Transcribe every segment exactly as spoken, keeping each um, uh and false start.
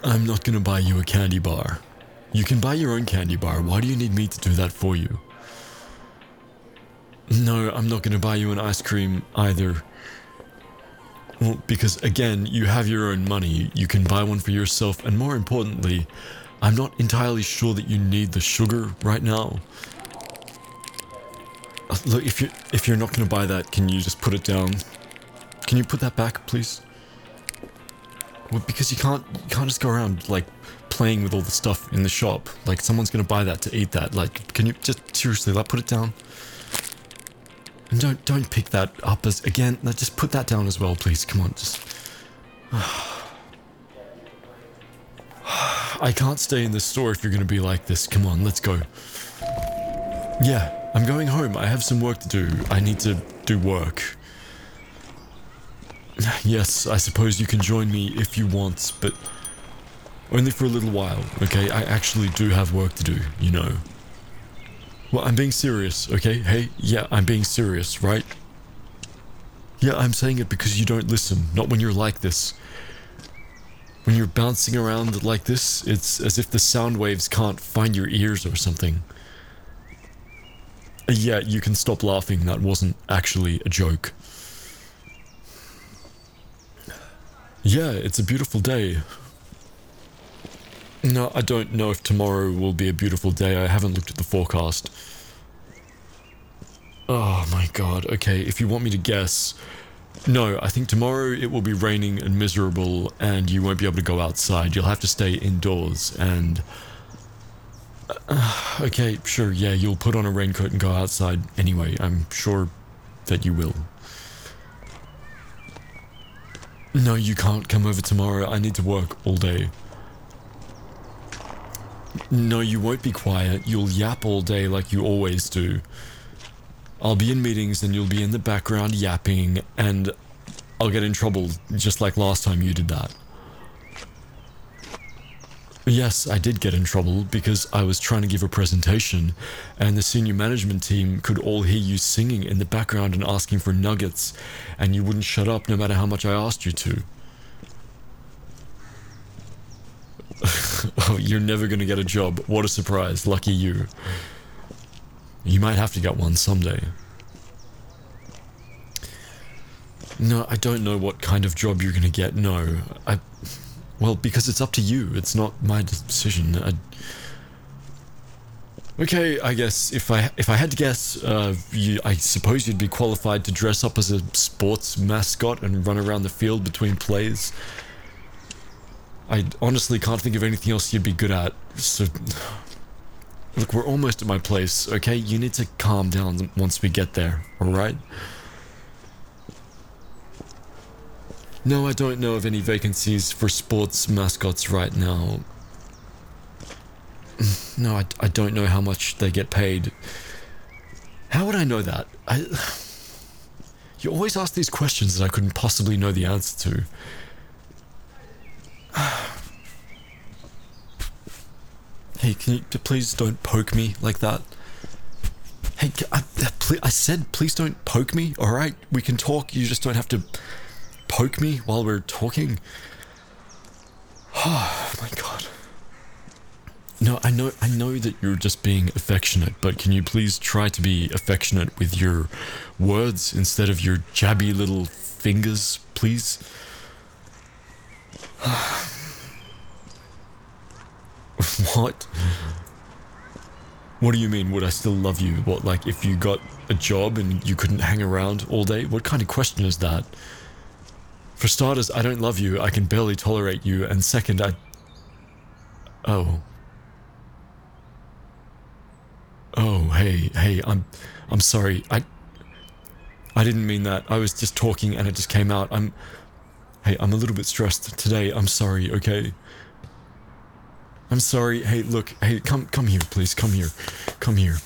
I'm not gonna buy you a candy bar. You can buy your own candy bar. Why do you need me to do that for you? No, I'm not gonna buy you an ice cream either. Well, because again, you have your own money. You can buy one for yourself, and more importantly, I'm not entirely sure that you need the sugar right now. Uh, Look, if you if you're not gonna buy that, can you just put it down? Can you put that back, please? Well, because you can't you can't just go around like playing with all the stuff in the shop. Like someone's gonna buy that to eat that. Like, can you just seriously like put it down? And don't don't pick that up as again. No, just put that down as well, please. Come on, just. I can't stay in this store if you're gonna be like this. Come on, let's go. Yeah, I'm going home. I have some work to do. I need to do work. Yes, I suppose you can join me if you want, but only for a little while, okay? I actually do have work to do, you know. Well, I'm being serious, okay? Hey, yeah, I'm being serious, right? Yeah, I'm saying it because you don't listen, not when you're like this. When you're bouncing around like this, it's as if the sound waves can't find your ears or something. Uh, Yeah, you can stop laughing, that wasn't actually a joke. Yeah, it's a beautiful day. No, I don't know if tomorrow will be a beautiful day. I haven't looked at the forecast. Oh my god, okay, if you want me to guess. No, I think tomorrow it will be raining and miserable and you won't be able to go outside. You'll have to stay indoors and... Uh, okay, sure, yeah, you'll put on a raincoat and go outside anyway. I'm sure that you will. No, you can't come over tomorrow. I need to work all day. No, you won't be quiet. You'll yap all day like you always do. I'll be in meetings and you'll be in the background yapping, and I'll get in trouble just like last time you did that. Yes, I did get in trouble because I was trying to give a presentation and the senior management team could all hear you singing in the background and asking for nuggets, and you wouldn't shut up no matter how much I asked you to. Oh, you're never gonna get a job. What a surprise. Lucky you. You might have to get one someday. No, I don't know what kind of job you're gonna get. No, I... Well, because it's up to you. It's not my decision. I... Okay, I guess if I if I had to guess, uh, you, I suppose you'd be qualified to dress up as a sports mascot and run around the field between plays. I honestly can't think of anything else you'd be good at, so... Look, we're almost at my place, okay? You need to calm down once we get there, alright? No, I don't know of any vacancies for sports mascots right now. No, I, I don't know how much they get paid. How would I know that? I... You always ask these questions that I couldn't possibly know the answer to. Hey, can you please don't poke me like that? Hey, I, I said please don't poke me, alright? We can talk, you just don't have to poke me while we're talking. Oh my god. No, I know I know that you're just being affectionate, but can you please try to be affectionate with your words instead of your jabby little fingers, please? What? What do you mean, would I still love you? What, like if you got a job and you couldn't hang around all day? What kind of question is that? For starters, I don't love you, I can barely tolerate you, and second, I... Oh. Oh, hey, hey, I'm... I'm sorry, I... I didn't mean that, I was just talking and it just came out, I'm... Hey, I'm a little bit stressed today, I'm sorry, okay? I'm sorry, hey, look, hey, come, come here, please, come here, come here.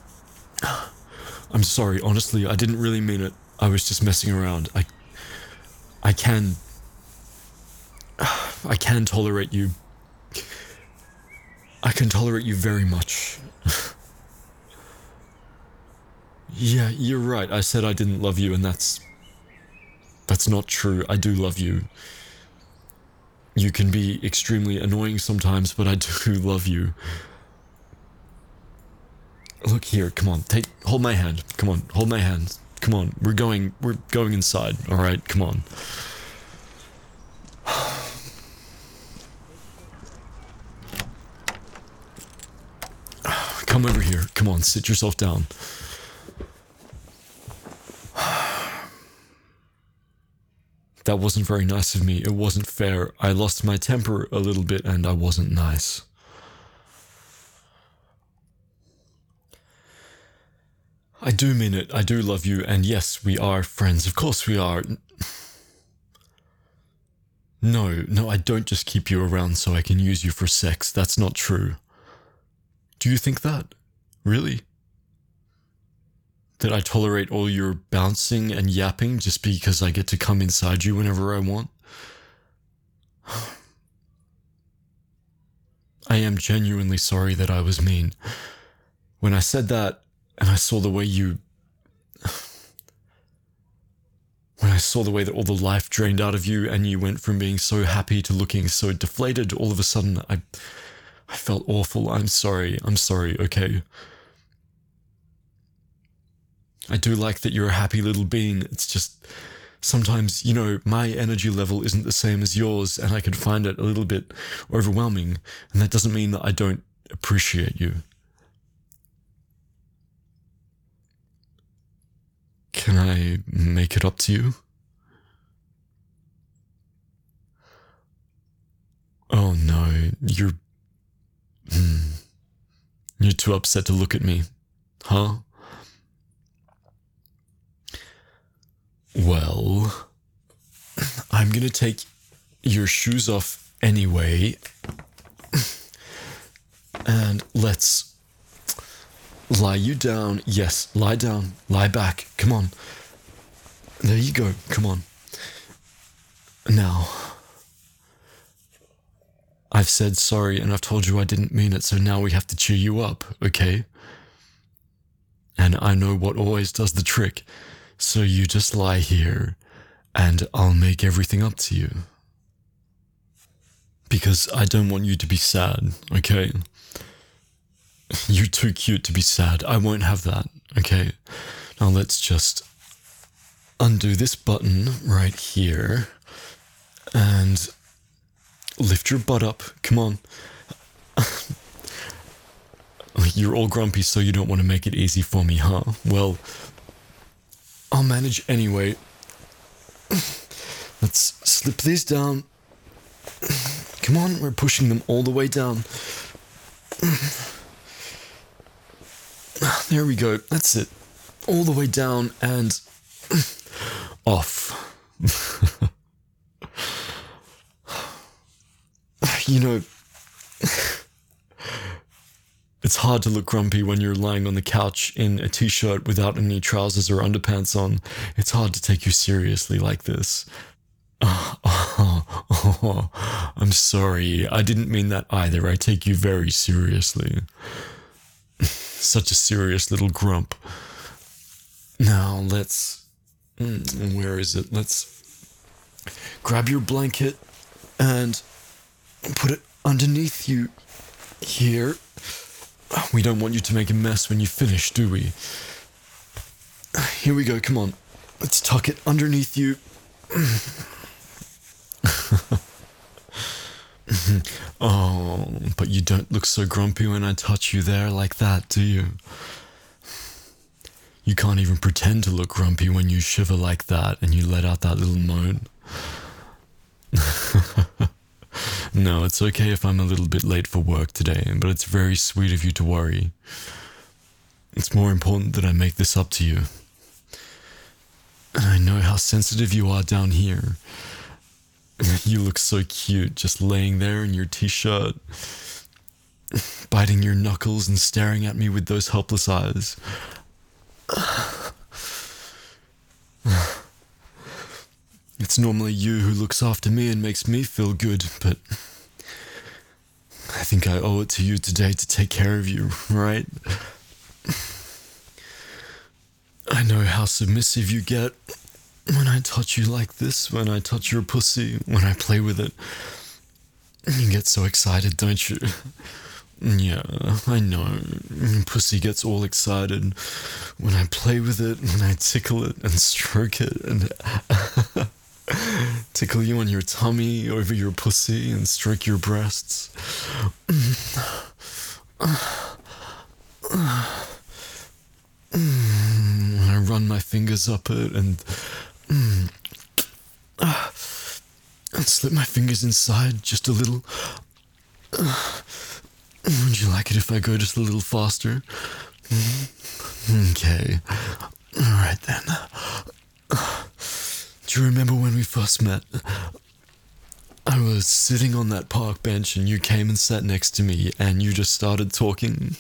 I'm sorry, honestly, I didn't really mean it, I was just messing around, I... I can... I can tolerate you. I can tolerate you very much. Yeah, you're right, I said I didn't love you, and that's... That's not true, I do love you. You can be extremely annoying sometimes, but I do love you. Look here, come on, take, hold my hand. Come on, hold my hand. Come on, we're going, we're going inside. All right, come on. Come over here. Come on, sit yourself down. That wasn't very nice of me. It wasn't fair. I lost my temper a little bit and I wasn't nice. I do mean it. I do love you. And yes, we are friends. Of course we are. No, no, I don't just keep you around so I can use you for sex. That's not true. Do you think that? Really? That I tolerate all your bouncing and yapping just because I get to come inside you whenever I want? I am genuinely sorry that I was mean. When I said that, and I saw the way you... When I saw the way that all the life drained out of you and you went from being so happy to looking so deflated, all of a sudden I... I felt awful. I'm sorry. I'm sorry, okay? I do like that you're a happy little being. It's just... Sometimes, you know, my energy level isn't the same as yours, and I can find it a little bit overwhelming, and that doesn't mean that I don't appreciate you. Can I make it up to you? Oh no, you're... Hmm. You're too upset to look at me, huh? Well, I'm gonna take your shoes off anyway, and let's lie you down. Yes, lie down, lie back, come on. There you go, come on. Now, I've said sorry and I've told you I didn't mean it, so now we have to cheer you up, okay? And I know what always does the trick. So you just lie here, and I'll make everything up to you. Because I don't want you to be sad, okay? You're too cute to be sad. I won't have that, okay? Now let's just undo this button right here, and lift your butt up. Come on. You're all grumpy, so you don't want to make it easy for me, huh? Well... I'll manage anyway. Let's slip these down. Come on, we're pushing them all the way down. There we go, that's it. All the way down and off. You know, it's hard to look grumpy when you're lying on the couch in a t-shirt without any trousers or underpants on. It's hard to take you seriously like this. Oh, oh, oh, I'm sorry. I didn't mean that either. I take you very seriously. Such a serious little grump. Now, let's... Where is it? Let's grab your blanket and put it underneath you here. We don't want you to make a mess when you finish, do we? Here we go, come on. Let's tuck it underneath you. Oh, but you don't look so grumpy when I touch you there like that, do you? You can't even pretend to look grumpy when you shiver like that and you let out that little moan. No, it's okay if I'm a little bit late for work today, but it's very sweet of you to worry. It's more important that I make this up to you. And I know how sensitive you are down here. You look so cute just laying there in your t-shirt, biting your knuckles and staring at me with those helpless eyes. It's normally you who looks after me and makes me feel good, but I think I owe it to you today to take care of you, right? I know how submissive you get when I touch you like this, when I touch your pussy, when I play with it. You get so excited, don't you? Yeah, I know. Pussy gets all excited when I play with it, when I tickle it and stroke it and tickle you on your tummy, over your pussy, and stroke your breasts. I run my fingers up it and and slip my fingers inside just a little. Would you like it if I go just a little faster? Okay. Alright then. Do you remember when we first met? I was sitting on that park bench and you came and sat next to me and you just started talking.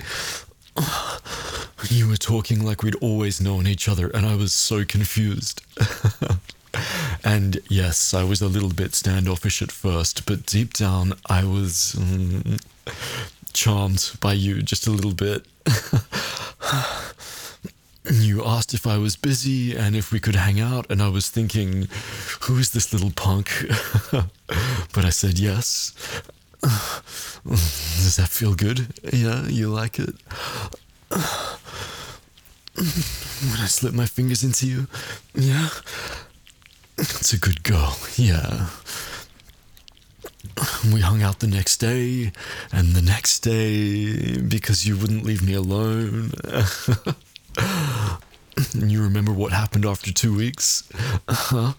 You were talking like we'd always known each other and I was so confused. And yes, I was a little bit standoffish at first, but deep down I was um, charmed by you just a little bit. You asked if I was busy and if we could hang out, and I was thinking, who is this little punk? But I said yes. Does that feel good? Yeah, you like it? When I slip my fingers into you? Yeah? It's a good girl, yeah. We hung out the next day, and the next day, because you wouldn't leave me alone. You remember what happened after two weeks? Uh-huh.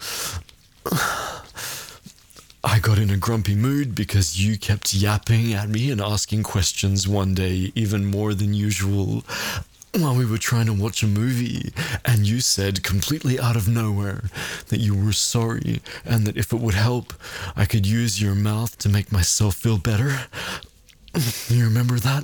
I got in a grumpy mood because you kept yapping at me and asking questions one day, even more than usual, while we were trying to watch a movie, and you said completely out of nowhere that you were sorry and that if it would help, I could use your mouth to make myself feel better. You remember that?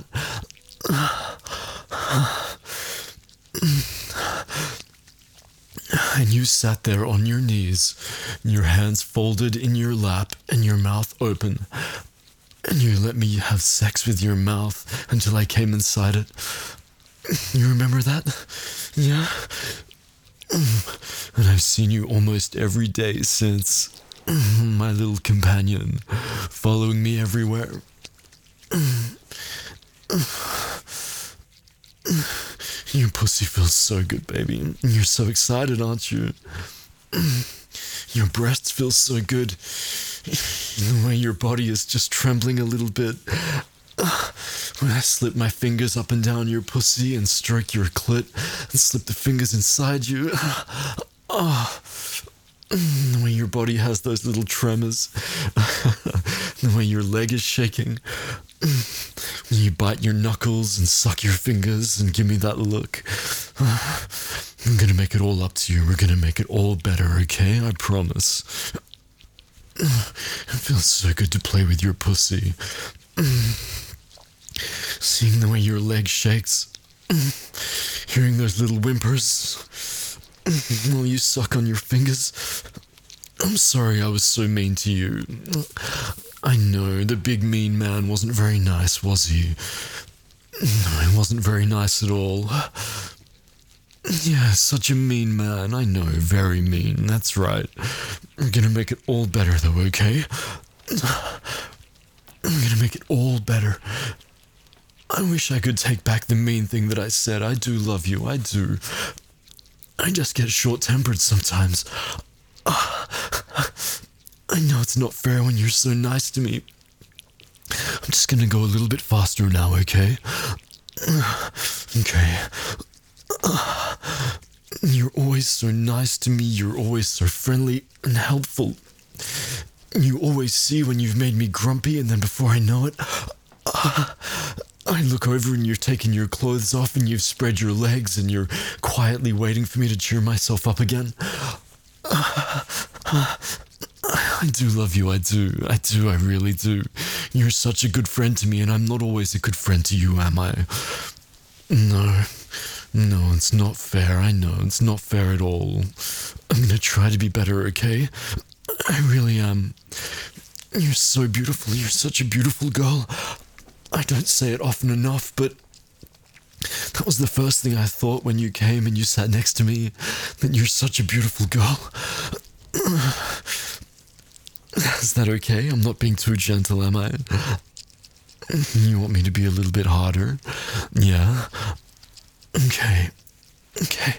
And you sat there on your knees, your hands folded in your lap and your mouth open, and you let me have sex with your mouth until I came inside it. You remember that? Yeah? And I've seen you almost every day since, my little companion, following me everywhere. Your pussy feels so good, baby. You're so excited, aren't you? Your breasts feel so good. The way your body is just trembling a little bit. When I slip my fingers up and down your pussy and stroke your clit and slip the fingers inside you. Oh, the way your body has those little tremors. The way your leg is shaking. When you bite your knuckles and suck your fingers and give me that look. I'm gonna make it all up to you. We're gonna make it all better, okay? I promise. It feels so good to play with your pussy. Seeing the way your leg shakes. Hearing those little whimpers while you suck on your fingers. I'm sorry I was so mean to you. I know, the big mean man wasn't very nice, was he? No, he wasn't very nice at all. Yeah, such a mean man. I know, very mean. That's right. I'm gonna make it all better, though, okay? I'm gonna make it all better. I wish I could take back the mean thing that I said. I do love you, I do. I just get short-tempered sometimes. I know it's not fair when you're so nice to me. I'm just gonna go a little bit faster now, okay? Okay. You're always so nice to me. You're always so friendly and helpful. You always see when you've made me grumpy, and then before I know it, I look over and you're taking your clothes off and you've spread your legs and you're quietly waiting for me to cheer myself up again. I do love you, I do, I do, I really do. You're such a good friend to me, and I'm not always a good friend to you, am I? No, no, it's not fair, I know, it's not fair at all. I'm gonna try to be better, okay? I really am. You're so beautiful, you're such a beautiful girl. I don't say it often enough, but that was the first thing I thought when you came and you sat next to me, that you're such a beautiful girl. Is that okay? I'm not being too gentle, am I? You want me to be a little bit harder? Yeah? Okay. Okay.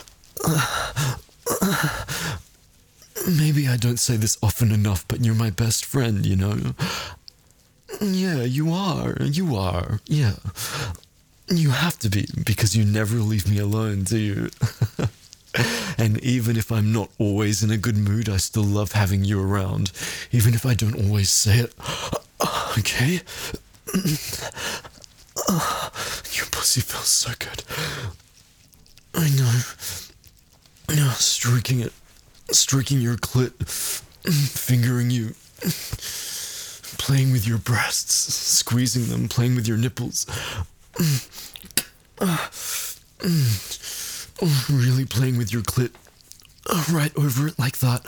Maybe I don't say this often enough, but you're my best friend, you know? Yeah, you are. You are. Yeah. You have to be, because you never leave me alone, do you? And even if I'm not always in a good mood, I still love having you around, even if I don't always say it. Okay? Your pussy feels so good. I know. Yeah, stroking it. Stroking your clit. Fingering you. Playing with your breasts. Squeezing them. Playing with your nipples. Really playing with your clit. Right over it like that.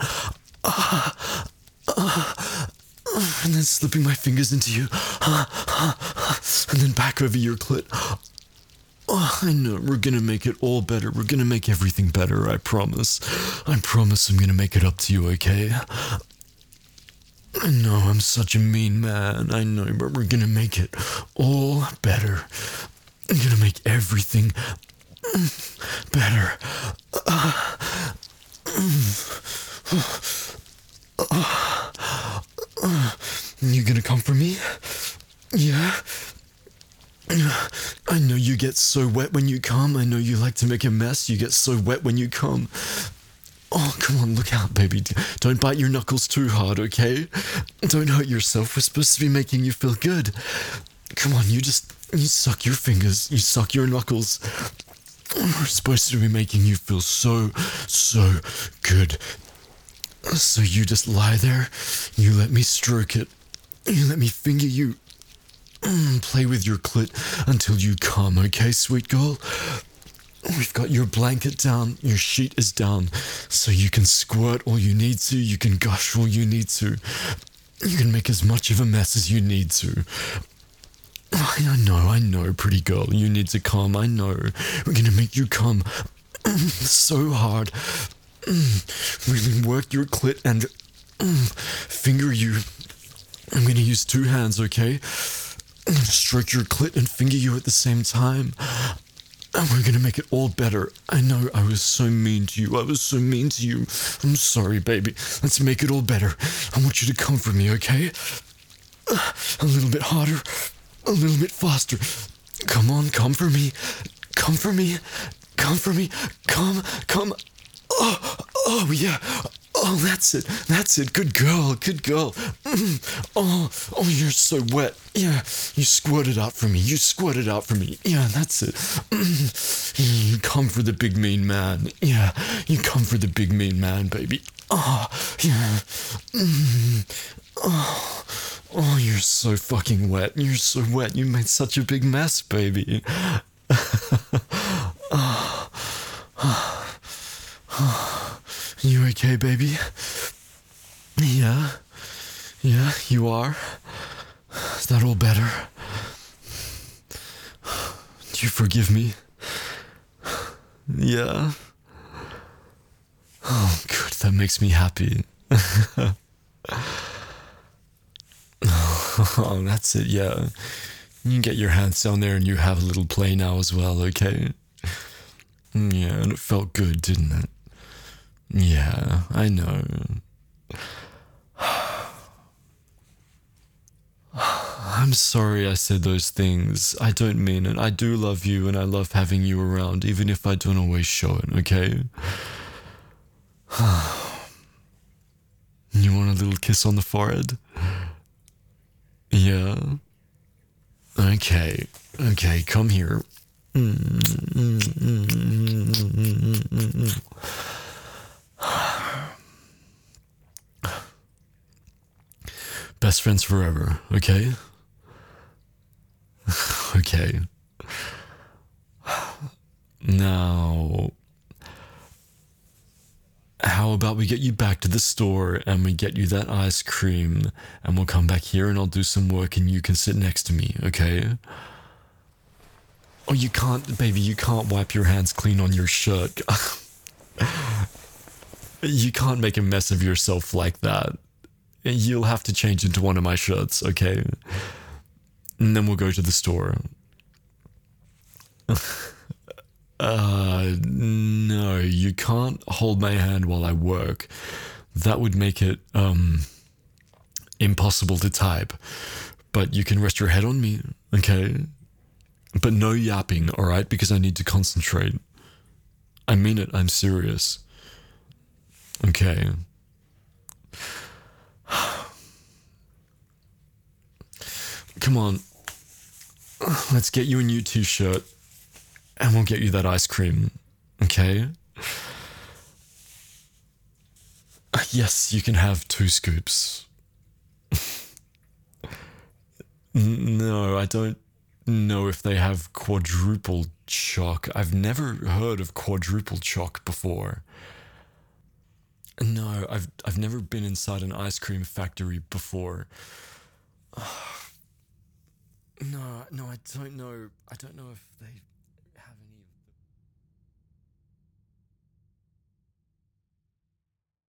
And then slipping my fingers into you. And then back over your clit. Oh, I know, we're gonna make it all better. We're gonna make everything better, I promise. I promise I'm gonna make it up to you, okay? I know I'm such a mean man, I know, but we're gonna make it all better. I'm gonna make everything better. You gonna come for me? Yeah? I know you get so wet when you come. I know you like to make a mess. You get so wet when you come. Oh, come on, look out, baby. Don't bite your knuckles too hard, okay? Don't hurt yourself. We're supposed to be making you feel good. Come on, you just... You suck your fingers. You suck your knuckles. We're supposed to be making you feel so, so good. So you just lie there. You let me stroke it. You let me finger you. Mm, play with your clit until you come, okay, sweet girl? We've got your blanket down, your sheet is down, so you can squirt all you need to, you can gush all you need to. You can make as much of a mess as you need to. I know, I know, pretty girl, you need to come, I know. We're gonna make you come so hard. Really work your clit and finger you. I'm gonna use two hands, okay? I'm gonna stroke your clit and finger you at the same time. And we're gonna make it all better. I know I was so mean to you. I was so mean to you. I'm sorry, baby. Let's make it all better. I want you to come for me, okay? A little bit harder. A little bit faster. Come on, come for me. Come for me. Come for me. Come, come. Oh, oh, yeah. Oh, that's it. That's it. Good girl. Good girl. Mm. Oh, oh, you're so wet. Yeah, you squirted out for me. You squirted out for me. Yeah, that's it. Mm. You come for the big mean man. Yeah, you come for the big mean man, baby. Oh, yeah. Mm. Oh, oh, you're so fucking wet. You're so wet. You made such a big mess, baby. Oh. Oh. Oh. You okay, baby? Yeah? Yeah, you are? Is that all better? Do you forgive me? Yeah? Oh, good, that makes me happy. Oh, that's it, yeah. You can get your hands down there and you have a little play now as well, okay? Yeah, and it felt good, didn't it? Yeah, I know. I'm sorry I said those things. I don't mean it. I do love you and I love having you around, even if I don't always show it, okay? You want a little kiss on the forehead? Yeah? Okay. Okay, come here. Best friends forever, okay? Okay. Now, how about we get you back to the store and we get you that ice cream and we'll come back here and I'll do some work and you can sit next to me, okay? Oh, you can't, baby, you can't wipe your hands clean on your shirt. You can't make a mess of yourself like that. You'll have to change into one of my shirts, okay? And then we'll go to the store. Uh, no, you can't hold my hand while I work. That would make it, um, impossible to type. But you can rest your head on me, okay? But no yapping, alright? Because I need to concentrate. I mean it, I'm serious. Okay. Come on. Let's get you a new t-shirt. And we'll get you that ice cream. Okay? Yes, you can have two scoops. No, I don't know if they have quadruple choc. I've never heard of quadruple choc before. No, I've I've never been inside an ice cream factory before. No, no, I don't know. I don't know if they